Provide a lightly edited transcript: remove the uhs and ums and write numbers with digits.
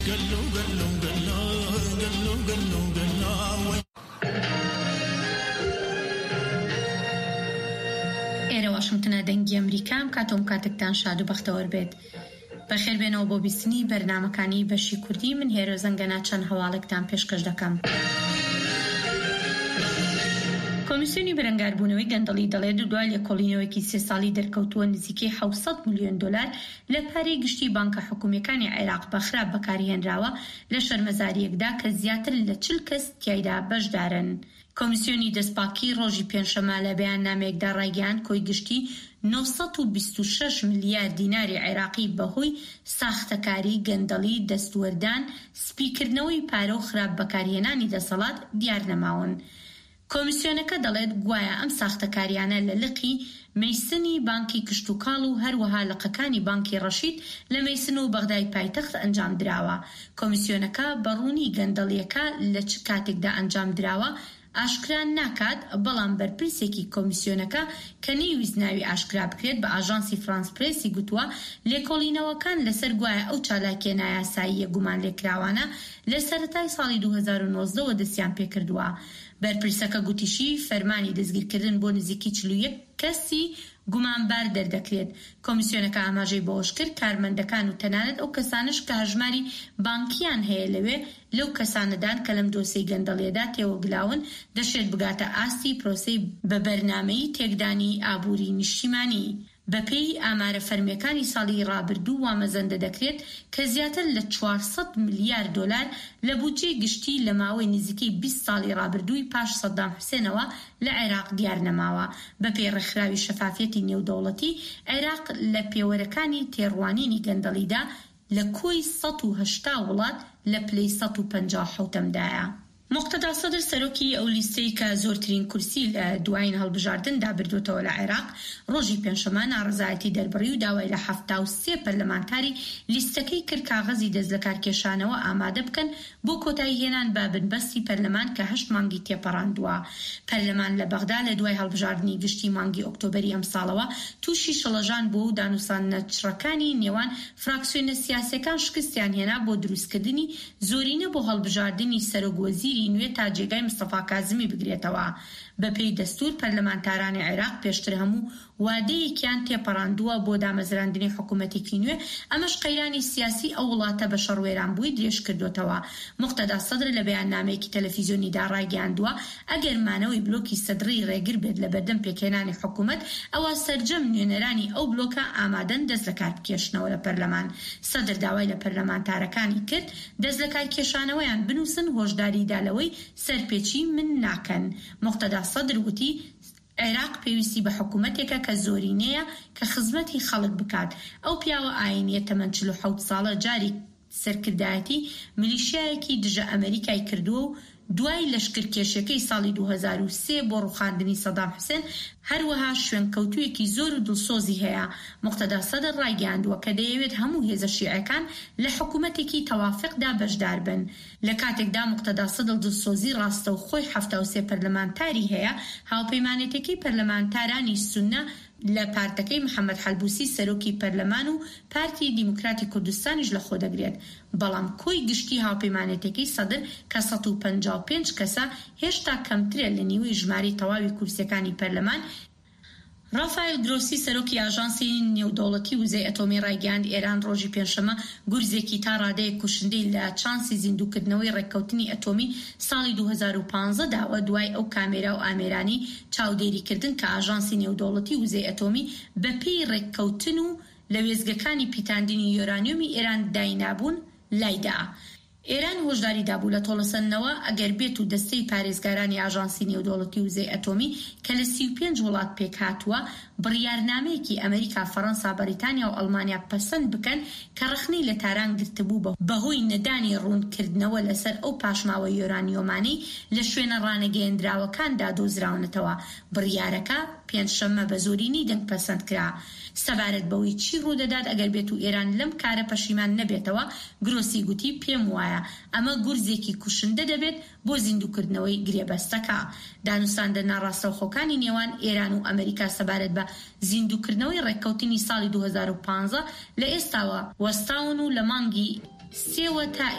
ئێرە واشنگتنە دەنگی ئەمریکام کاتۆم کاتێکتان شاد و بەختەوەر بێت. بەخێربێنەوە بۆ بیستنی بەرنامەکانی بەشی کوردی من هێرۆ زەنگەنا چەند هەواڵێکتان پێشکەش دەکەم. کۆمیسیۆنی بەرەنگاربوونەوەی گەندەڵی دەڵێت دوای لێکۆڵینەوەیەکی 3 ساڵی دەرکەوتووە نزیکەی 700 ملیۆن دۆلار لە پارەی گشتی بانکە حکوومیەکانی عێراق بەخراپ بەکارهێنراوە لە شەرمەزاریەکدا کە زیاتر لە 40 کەس تیایدا بەشدارن. کۆمیسیۆنی دەستپاکی ڕۆژی پێنجشەمە لە بەیاننامەیەکدا ڕایگەیاند کۆی گشتی 926 میلیارد دیناری عێراقی بەهۆی ساختەکاری، گەندەڵی، دەستوەردان، سپیکردنەوەی پارە و خراپ بەکارهێنانی دەسەڵات دیار نەماون. کۆمیسیۆنەکە دەڵێت گوایە ئەم ساختەکاریانە لە لقی مەیسنی بانکی کشتوکاڵ و هەروەها لقەکانی بانکی ڕەشید لە مەیسن و بەغدای پایتەخت ئەنجام دراوە. کۆمیسیۆنەکە بەڕوونی گەندەڵیەکە لە چ کاتێکدا ئەنجام دراوە ئاشکران ناکات، بەڵام بەرپرسێکی کۆمیسیۆنەکە کە نەیویست ناوی ئاشکرا بکرێت بە ئاژانسی فرانس پرێسی گوتووە لێکۆڵینەوەکان لەسەر گوایە ئەو چالاکیە نایاساییە گومان لێکراوانە لە سەرەتای ساڵی 2019 دەستیان پێکردووە. بەرپرسەکە گوتیشی فەرمانی دەستگیرکردن بۆ نزیکی 41 کەسی گومانبار دەردەکرێت. کۆمیسیۆنەکە ئاماژەی بۆ ئەوش کرد کارمەندەکان و تەنانەت ئەو کەسانش کە هەژماری بانکیان هەیە لەوێ لەو کەسانەدان کە لەم دۆسەی گەندەڵیەدا تێوەگلاون دەشێت بگاتە ئاستی پرۆسەی بە بەرنامەی تێکدانی ئابووری نیشتیمانی. بەپێی ئامارە فەرمیەکانی ساڵی ڕابردوو وامەزەندە دەکرێت کە زیاتر لە 400 میلیارد دۆلار لە بودجەی گشتی لە ماوەی نزیکەی 20 ساڵی ڕابردووی پاش سەدام حوسێنەوە لە عێراق دیار نەماوە. بەپێی ڕێکخراوی شەفافیەتی نێودەوڵەتی عێراق لە پێوەرەکانی تێڕوانینی گەندەڵیدا لە کۆی 180 وڵات لە پلەی 157دایە. مقتەدا سەدر سەرۆکی ئەو لیستەی کە زۆرترین کورسی لە دوایین هەڵبژاردندا بردوتەوە لە عێراق ڕۆژی پێنجشەمە ناڕەزایەتی دەربڕی و داوای لە 73 پەرلەمانتاری لیستەکەی کرد کاغەزی دەست لە کارکێشانەوە ئامادە بکەن بۆ کۆتایی هێنان بە بنبەستی پەرلەمان کە 8 مانگی تێپەڕاندووە. پەرلەمان لە بەغدا لە دوای هەڵبژاردننی گشتی مانگی ئۆکتۆبەری ئەم ساڵەوە تووشی شەڵەژان بوو و دانووسانە چڕەکانی نێوان فراکسیۆنە سیاسیەکان شکستیان هێنا بۆ دروستکردنی زۆرینە بۆ هەڵبژاردننی سەرۆکوەزیری نوێ تا جێگای مستەفا کازمی بگرێتەوە. بەپێی دەستور پەرلەمانتارانی عێراق پێشتر هەموو وادەیەکیان تێپەڕاندووە بۆ دامەزراندنی حکوومەتێکی نوێ، ئەمەش قەیرانی سیاسی ئەو وڵاتە بە شەڕوێران بووی درێژ کردوتەوە. مقتەدا سەدر لە بەیاننامەیەکی تەلەڤیزیۆنیدا ڕایگەیاندووە ئەگەر مانەوەی بلۆکی سەدرەی ڕێگر بێت لە بەردەم پێکهێنانی حکوومەت ئەوە سەرجەم نوێنەرانی ئەو بلۆکە ئامادەن دەست لە کار بکێشنەوە لە پەرلەمان. سەدر داوای لە پەرلەمانتارەکانی کرد دەست لە کار کێشانەوەیان بنووسن هۆشداریدا لەوەی سەرپێچی من ناکەن. مقتەدا سەدر وتی عێراق پێویستی بە حکوومەتێکە کە زۆرینەیە کە خزمەتی خەڵک بکات. ئەو پیاوە ئاینیە تەمەن 47 ساڵە جاری سەرکردایەتی میلیشیایەکی دژە ئەمریکای کردووە و دوای لەشکرکێشەکەی ساڵی 2003 بۆ ڕوخاندنی سەدام حوسێن هەروەها شوێنکەوتوویەکی زۆر و دڵسۆزی هەیە. مقتەدا سەدر ڕایگەیاندووە کە دەیەوێت هەموو هێزە شیعەکان لە حکوومەتێکی تەوافقدا بەشدار بن. لە کاتێکدا مقتەدا سەدر دڵسۆزی ڕاستە و خۆی 73 پەرلەمانتاری هەیە، هاوپەیمانێتەکەی پەرلەمانتارانی سوننە لە پارتەکەی محەممەد حەلبوسی سەرۆکی پەرلەمان و پارتی دیموکراتی کوردستانیش لە خۆ دەگرێت. بەڵام کۆی گشتی هاوپەیمانێتەکەی سەدر کە 155 کەسە هێشتا کەمترە لە نیوەی ژماری تەواوی کورسیەکانی پەرلەمان. ڕافایل گرۆسی سەرۆکی ئاژانسی نێودەوڵەتی وزەی ئەتۆمی ڕایگەیاند ئێران ڕۆژی پێنجشەمە گورزێکی تا ڕادەیە کوشندەی لە چانسی زیندووکردنەوەی ڕێککەوتنی ئەتۆمی ساڵی 2015 داوە دوای ئەو کامێرا و ئامێرانی چاودێریکردن کە ئاژانسی نێودەوڵەتی وزەی ئەتۆمی بەپێی ڕێککەوتن و لە وێزگەکانی پیتاندنی یۆرانیۆمی ئێران داینابوون لایدا. ئێران هۆشداری دابوو لە تۆڵەسەندنەوە ئەگەر بێت و دەستەی پارێزگارانی ئاژانسی نێودەوڵەتی وزەی ئەتۆمی کە لە 35 وڵات پێک هاتووە بڕیارنامەیەکی ئەمریکا، فەڕەنسا، بەریتانیا و ئەڵمانیا پەسەند بکەن کە ڕخنەی لە تاران گرتبوو بەهۆی نەدانی ڕوونکردنەوە لەسەر ئەو پاشماوە یۆرانیۆمانەی لە شوێنە ڕانەگەیەندراوەکاندا دۆزراونەتەوە. بڕیارەکە پێنجشەممە بە زۆرینی دەنگ پەسەند کرا. سەبارەت بەوەی چی ڕوودەدات ئەگەر بێت و ئێران لەم کارە پەشیمان نەبێتەوە، گرۆسی گوتی پێم وایە ئەمە گورزێکی کوشندە دەبێت بۆ زیندووکردنەوەی گرێبەستەکە. دانووساندە ناڕاستەوخۆکانی نێوان ئێران و ئەمریکا سەبارەت بە زیندووکردنەوەی ڕێککەوتنی ساڵی 2015 لە ئێستاوە وەستاون و لە مانگی سێوە تا